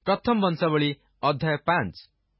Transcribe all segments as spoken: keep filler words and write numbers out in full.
ପ୍ରଥମ ବଂଶାବଳୀ ଅଧ୍ୟାୟ ପାଞ୍ଚ।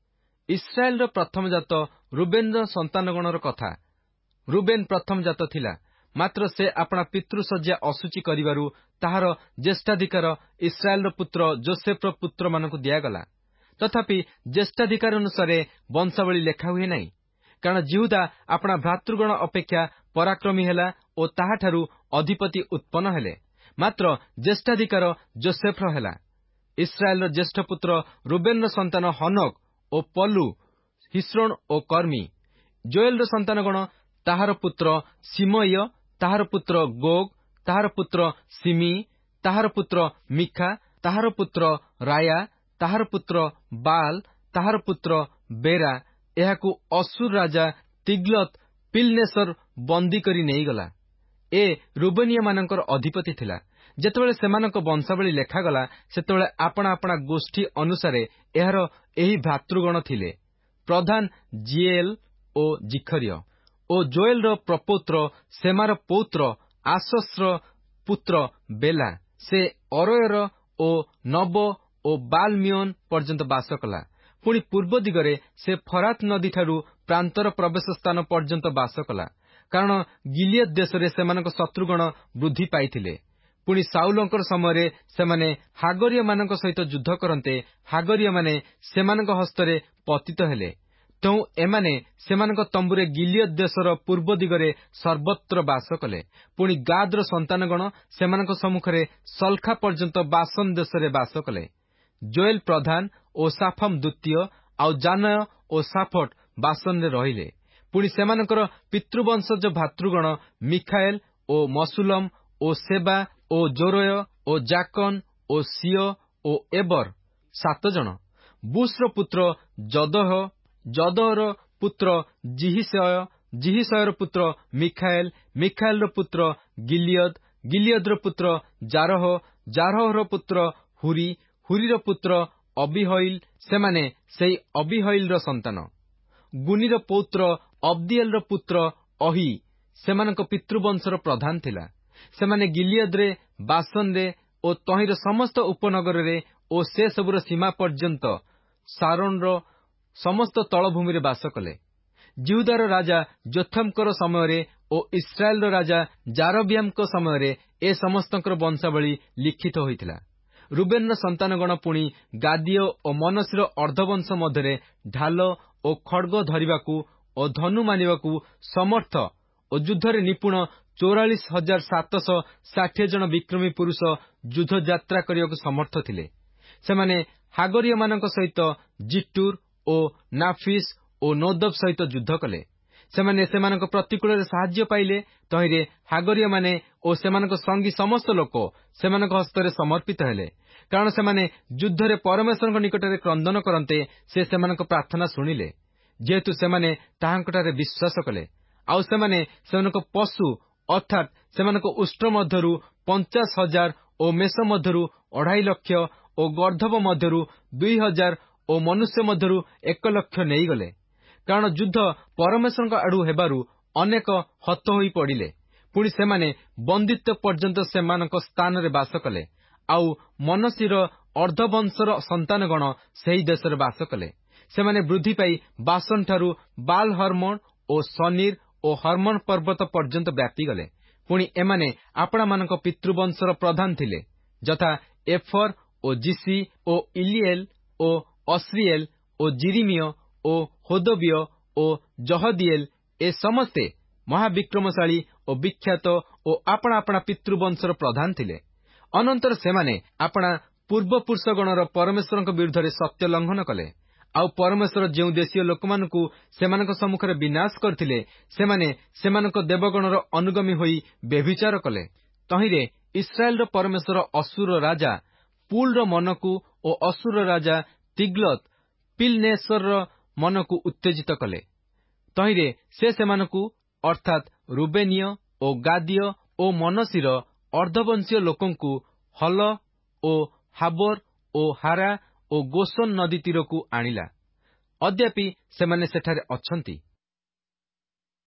ଇସ୍ରାଏଲର ପ୍ରଥମଜାତ ରୁବେନର ସନ୍ତାନଗଣର କଥା। ରୁବେନ ପ୍ରଥମଜାତ ଥିଲା, ମାତ୍ର ସେ ଆପଣା ପିତୃଶଯ୍ୟା ଅଶୁଚି କରିବାରୁ ତାହାର ଜ୍ୟେଷ୍ଠାଧିକାର ଇସ୍ରାଏଲର ପୁତ୍ର ଯୋସେଫର ପୁତ୍ରମାନଙ୍କୁ ଦିଆଗଲା। ତଥାପି ଜ୍ୟେଷ୍ଠାଧିକାର ଅନୁସାରେ ବଂଶାବଳୀ ଲେଖା ହୁଏ ନାହିଁ, କାରଣ ଜିହୁଦା ଆପଣା ଭ୍ରାତୃଗଣ ଅପେକ୍ଷା ପରାକ୍ରମୀ ହେଲା ଓ ତାହାଠାରୁ ଅଧିପତି ଉତ୍ପନ୍ନ ହେଲେ। ମାତ୍ର ଜ୍ୟେଷ୍ଠାଧିକାର ଯୋସେଫର ହେଲା। ଇସ୍ରାଏଲର ଜ୍ୟେଷ୍ଠ ପୁତ୍ର ରୁବେନର ସନ୍ତାନ ହନୋକ ଓ ପଲୁ, ହିସ୍ରୋନ ଓ କର୍ମୀ। ଜୋଏଲର ସନ୍ତାନଗଣ, ତାହାର ପୁତ୍ର ସିମୟ, ତାହାର ପୁତ୍ର ଗୋଗ, ତାହାର ପୁତ୍ର ସିମି, ତାହାର ପୁତ୍ର ମିଖା, ତାହାର ପୁତ୍ର ରାୟା, ତାହାର ପୁତ୍ର ବାଲ, ତାହାର ପୁତ୍ର ବେରା। ଏହାକୁ ଅସୁର ରାଜା ତିଗ୍ଲତ ପିଲନେସର ବନ୍ଦୀ କରି ନେଇଗଲା। ଏ ରୁବେନୀୟମାନଙ୍କର ଅଧିପତି ଥିଲା। ଯେତେବେଳେ ସେମାନଙ୍କ ବଂଶାବଳୀ ଲେଖାଗଲା, ସେତେବେଳେ ଆପଣା ଆପଣା ଗୋଷ୍ଠୀ ଅନୁସାରେ ଏହାର ଏହି ଭ୍ରାତୃଗଣ ଥିଲେ। ପ୍ରଧାନ ଜିଏଲ ଓ ଜିଖରିୟ। ଓ ଜୋଏଲର ପ୍ରପୌତ୍ର ସେମାର ପୌତ୍ର ଆସସ୍ର ପୁତ୍ର ବେଲା। ସେ ଅରୋୟର ଓ ନବୋ ଓ ବାଲମିଓନ ପର୍ଯ୍ୟନ୍ତ ବାସ କଲା। ପୁଣି ପୂର୍ବ ଦିଗରେ ସେ ଫରାତ ନଦୀଠାରୁ ପ୍ରାନ୍ତର ପ୍ରବେଶ ସ୍ଥାନ ପର୍ଯ୍ୟନ୍ତ ବାସ କଲା, କାରଣ ଗିଲିୟଦ ଦେଶରେ ସେମାନଙ୍କ ଶତ୍ରୁଗଣ ବୃଦ୍ଧି ପାଇଥିଲେ। ପୁଣି ସାଉଲଙ୍କର ସମୟରେ ସେମାନେ ହାଗରିୟମାନଙ୍କ ସହିତ ଯୁଦ୍ଧ କରନ୍ତେ ହାଗରିୟମାନେ ସେମାନଙ୍କ ହସ୍ତରେ ପତିତ ହେଲେ। ତେଣୁ ଏମାନେ ସେମାନଙ୍କ ତମ୍ବୁରେ ଗିଲିୟଦ ଦେଶର ପୂର୍ବ ଦିଗରେ ସର୍ବତ୍ର ବାସ କଲେ। ପୁଣି ଗାଦର ସନ୍ତାନଗଣ ସେମାନଙ୍କ ସମ୍ମୁଖରେ ସଲଖା ପର୍ଯ୍ୟନ୍ତ ବାସନ ଦେଶରେ ବାସ କଲେ। ଜୋଏଲ ପ୍ରଧାନ ଓ ସାଫମ ଦ୍ୱିତୀୟ, ଆଉ ଜାନୟ ଓ ସାଫଟ ବାସନରେ ରହିଲେ। ପୁଣି ସେମାନଙ୍କର ପିତୃବଂଶଜ ଭ୍ରାତୃଗଣ ମିଖାଏଲ ଓ ମସୁଲମ ଓ ସେବା ଓ ଜୋରୟ ଓ ଜାକନ ଓ ସିଓ ଓ ଏବର, ସାତ ଜଣ। ବୁସର ପୁତ୍ର ଯଦହ, ଯଦହର ପୁତ୍ର ଜିହିଷୟ, ଜିହିଷୟର ପୁତ୍ର ମିଖାଏଲ, ମିଖାଏଲର ପୁତ୍ର ଗିଲିୟଦ, ଗିଲିୟଦର ପୁତ୍ର ଜାରହ, ଜାରହର ପୁତ୍ର ହୁରି, ହୁରିର ପୁତ୍ର ଅବିହଇଲ। ସେମାନେ ସେଇ ଅବିହଇଲର ସନ୍ତାନ। ଗୁନିର ପୌତ୍ର ଅବଦିଏଲର ପୁତ୍ର ଅହି ସେମାନଙ୍କ ପିତୃବଂଶର ପ୍ରଧାନ ଥିଲା। ସେମାନେ ଗିଲିୟଦରେ, ବାସନରେ ଓ ତହିଁର ସମସ୍ତ ଉପନଗରରେ ଓ ସେସବୁର ସୀମା ପର୍ଯ୍ୟନ୍ତ ସାରୋନର ସମସ୍ତ ତଳଭୂମିରେ ବାସ କଲେ। ଜିହୁଦାର ରାଜା ଯୋଥମଙ୍କର ସମୟରେ ଓ ଇସ୍ରାଏଲର ରାଜା ଜାରବିୟାମଙ୍କ ସମୟରେ ଏ ସମସ୍ତଙ୍କର ବଂଶାବଳୀ ଲିଖିତ ହୋଇଥିଲା। ରୁବେନର ସନ୍ତାନଗଣ ପୁଣି ଗାଦୀୟ ଓ ମନସୀର ଅର୍ଦ୍ଧବଂଶ ମଧ୍ୟରେ ଢାଲ ଓ ଖଡ୍ଗ ଧରିବାକୁ ଓ ଧନୁ ମାନିବାକୁ ସମର୍ଥ ଓ ଯୁଦ୍ଧରେ ନିପୁଣ ଚଉରାଳିଶ ହଜାର ସାତଶହ ଷାଠିଏ ଜଣ ବିକ୍ରମୀ ପୁରୁଷ ଯୁଦ୍ଧ ଯାତ୍ରା କରିବାକୁ ସମର୍ଥ ଥିଲେ। ସେମାନେ ହାଗରିୟମାନଙ୍କ ସହିତ ଜିଟୁର ଓ ନାଫିସ ଓ ନୋଦବ ସହିତ ଯୁଦ୍ଧ କଲେ। ସେମାନେ ସେମାନଙ୍କ ପ୍ରତିକୂଳରେ ସାହାଯ୍ୟ ପାଇଲେ। ତହିଁରେ ହାଗରିୟମାନେ ଓ ସେମାନଙ୍କ ସଙ୍ଗୀ ସମସ୍ତ ଲୋକ ସେମାନଙ୍କ ହସ୍ତରେ ସମର୍ପିତ ହେଲେ, କାରଣ ସେମାନେ ଯୁଦ୍ଧରେ ପରମେଶ୍ୱରଙ୍କ ନିକଟରେ କ୍ରନ୍ଦନ କରନ୍ତେ ସେ ସେମାନଙ୍କ ପ୍ରାର୍ଥନା ଶୁଣିଲେ, ଯେହେତୁ ସେମାନେ ତାହାଙ୍କଠାରେ ବିଶ୍ୱାସ କଲେ। ଆଉ ସେମାନେ ସେମାନଙ୍କ ପଶୁ ଅର୍ଥାତ୍ ସେମାନଙ୍କ ଉଷ୍ଟ୍ର ମଧ୍ୟରୁ ପଞ୍ଚାଶ ହଜାର ଓ ମେଷ ମଧ୍ୟରୁ ଅଢ଼ାଇ ଲକ୍ଷ ଓ ଗର୍ଦ୍ଧବ ମଧ୍ୟରୁ ଦୁଇ ହଜାର ଓ ମନୁଷ୍ୟ ମଧ୍ୟରୁ ଏକ ଲକ୍ଷ ନେଇଗଲେ। କାରଣ ଯୁଦ୍ଧ ପରମେଶ୍ୱରଙ୍କ ଆଡୁ ହେବାରୁ ଅନେକ ହତ ହୋଇ ପଡ଼ିଲେ। ପୁଣି ସେମାନେ ବନ୍ଦିତ୍ୱ ପର୍ଯ୍ୟନ୍ତ ସେମାନଙ୍କ ସ୍ଥାନରେ ବାସ କଲେ। ଆଉ ମନସୀର ଅର୍ଦ୍ଧବଂଶର ସନ୍ତାନଗଣ ସେହି ଦେଶରେ ବାସ କଲେ। ସେମାନେ ବୃଦ୍ଧି ପାଇ ବାସନଠାରୁ ବାଲ ହର୍ମୋନ ଓ ସନିର ଓ ହର୍ମୋନ ପର୍ବତ ପର୍ଯ୍ୟନ୍ତ ବ୍ୟାପିଗଲେ। ପୁଣି ଏମାନେ ଆପଣାମାନଙ୍କ ପିତୃବଂଶର ପ୍ରଧାନ ଥିଲେ, ଯଥା ଏଫର ଓ ଜିସି ଓ ଇଲିଏଲ ଓ ଅସ୍ରିଏଲ ଓ ଜିରିମିୟ ଓ ହୋଦବୀୟ ଓ ଜହଦିଏଲ। ଏ ସମସ୍ତେ ମହାବିକ୍ରମଶାଳୀ ଓ ବିଖ୍ୟାତ ଓ ଆପଣା ଆପଣା ପିତୃବଂଶର ପ୍ରଧାନ ଥିଲେ। ଅନନ୍ତର ସେମାନେ ଆପଣା ପୂର୍ବପୁରୁଷଗଣର ପରମେଶ୍ୱରଙ୍କ ବିରୁଦ୍ଧରେ ସତ୍ୟ ଲଙ୍ଘନ କଲେ। ଆଉ ପରମେଶ୍ୱର ଯେଉଁ ଦେଶୀୟ ଲୋକମାନଙ୍କୁ ସେମାନଙ୍କ ସମ୍ମୁଖରେ ବିନାଶ କରିଥିଲେ, ସେମାନେ ସେମାନଙ୍କ ଦେବଗଣର ଅନୁଗମୀ ହୋଇ ବ୍ୟଭିଚାର କଲେ। ତହିଁରେ ଇସ୍ରାଏଲର ପରମେଶ୍ୱର ଅସୁର ରାଜା ପୁଲର ମନକୁ ଓ ଅସୁର ରାଜା ତିଗ୍ଲତ ପିଲନେସରର ମନକୁ ଉତ୍ତେଜିତ କଲେ। ତହିଁରେ ସେ ସେମାନଙ୍କୁ ଅର୍ଥାତ୍ ରୁବେନୀୟ ଓ ଗାଦୀୟ ଓ ମନସୀର ଅର୍ଦ୍ଧବଂଶୀୟ ଲୋକଙ୍କୁ ହଲ ଓ ହାବୋର ଓ ହାରା ଓ ଗୋସନ ନଦୀ ତୀରକୁ ଆଣିଲା। ଅଦ୍ୟାପି ସେମାନେ ସେଠାରେ ଅଛନ୍ତି।